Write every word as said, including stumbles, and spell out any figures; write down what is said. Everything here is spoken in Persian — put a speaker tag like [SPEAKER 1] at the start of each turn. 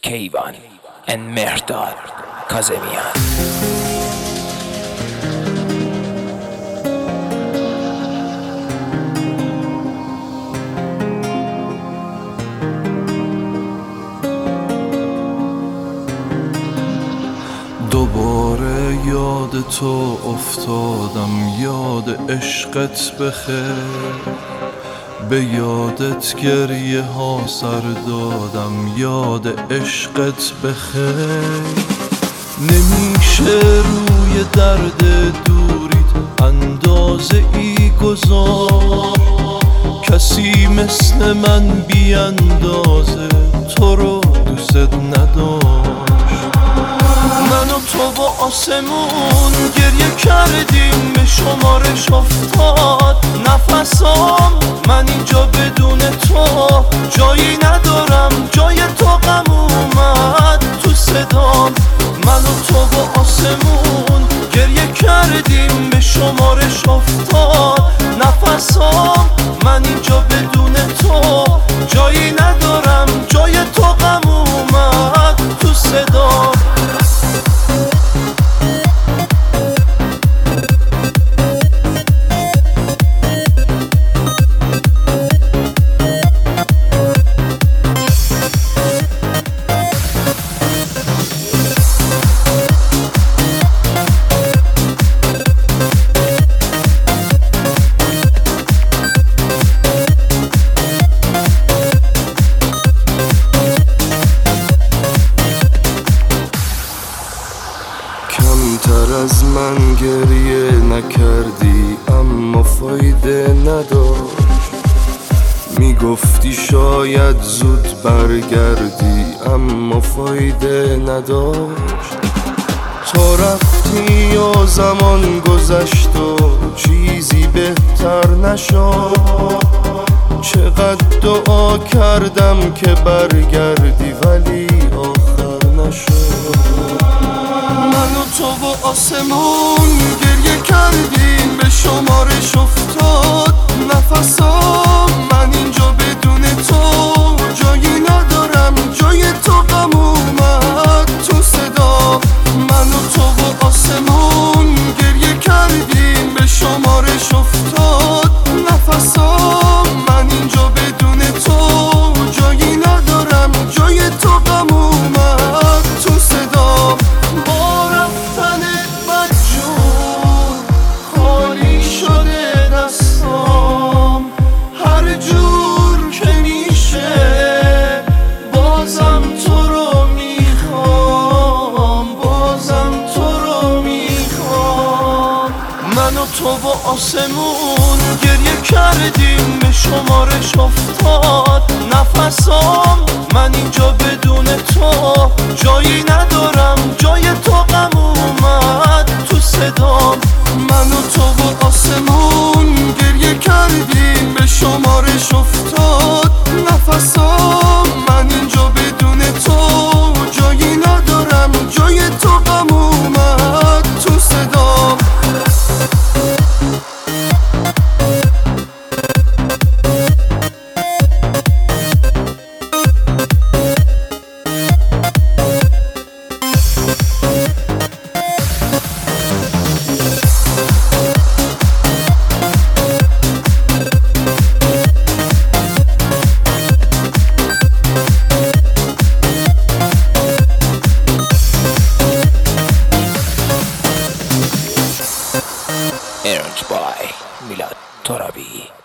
[SPEAKER 1] کیوان and مهرداد کاظمیان.
[SPEAKER 2] دوباره یاد تو افتادم، یاد عشقت بخیر، به یادت گریه ها سر دادم، یاد عشقت بخیر. نمیشه روی درد دوریت اندازه ای گذار، کسی مثل من بی اندازه تو رو دوست نداشت. من و تو با آسمون گریه کردیم، به شمارش افتاد نفسام. من اینجا بدون تو جایی ندارم، جای تو غم اومد تو صدام. من و تو با آسمون گریه کردیم، به شمارش افتاد نفسام. من اینجا بدون تو جایی ندارم، جای تو غم اومد تو صدام. کمتر از من گریه نکردی اما فایده نداشت، میگفتی شاید زود برگردی اما فایده نداشت. تو رفتی و زمان گذشت و چیزی بهتر نشد. چقدر دعا کردم که برگردی ولی آخر نشد. من و تو با آسمون گریه کردیم، به شمارش افتاد نفسام. من اینجا بدون تو جایی ندارم، جای تو غم اومد تو صدا. من و تو با آسمون گریه کردیم، به شمارش افتاد نفسام. من اینجا بدون تو جایی ندارم، جای تو غم اومد تو صدا. من و تو با آسمون گریه کردیم، به شمارش افتاد نفسام. من اینجا بدون تو جایی ندارم، جای تو غم اومد تو صدام. من و تو با آسمون گریه کردیم، به شمارش افتاد نفسام. من اینجا بدون تو جایی ندارم، جای تو غم اومد تو صدام.
[SPEAKER 1] Arranged by میلاد ترابی.